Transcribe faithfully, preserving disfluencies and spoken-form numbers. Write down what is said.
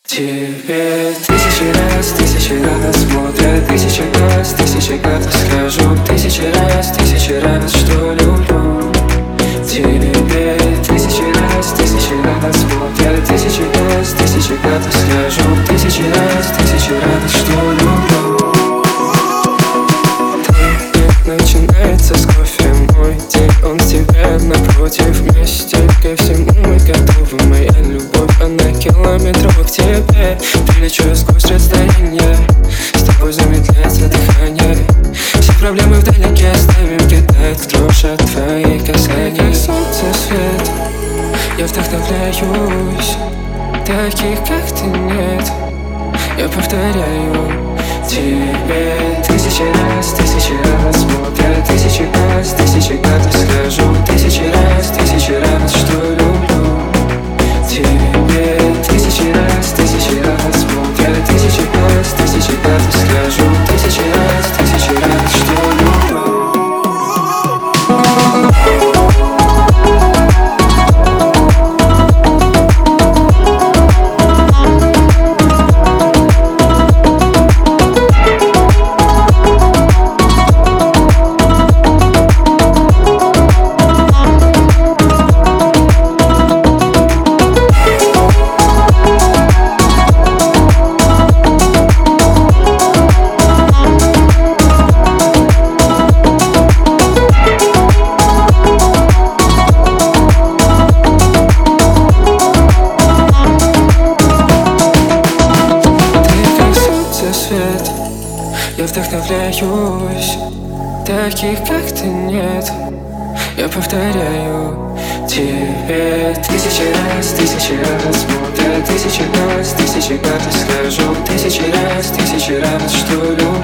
Тебе тысячи раз, тысячи раз смотрят, тысячи глаз, тысячи глаз скажу, тысячи раз, тысячи раз, что люблю. Тебе тысячи раз, тысячи раз смотрят, тысячи глаз, тысячи глаз скажу, тысячи раз, тысячи раз, что люблю. Твой начинается с кофе, мой день, он с тебя напротив. Вместе ко всему мы готовы, моя любовь, она километров к тебе. Прилечу сквозь расстояние, с тобой замедляется дыхание. Все проблемы вдалеке оставим, кидает в дрожь от твоих касаний. Как солнце свет, я вдохновляюсь, таких как ты нет. Я повторяю тебе тысячи раз, тысячи раз смотрят, тысячи глаз, тысячи глаз скажу, тысячи раз, тысячи раз, что люблю. Тебе тысячи раз, тысячи раз смотрят, тысячи глаз, тысячи глаз скажу, тысячи раз, тысячи раз, что люблю. Я вдохновляюсь, таких как ты нет. Я повторяю тебе тысячи раз, тысячи раз смотрят, тысячи глаз, тысячи глаз скажу, тысячи раз, тысячи раз, что люблю.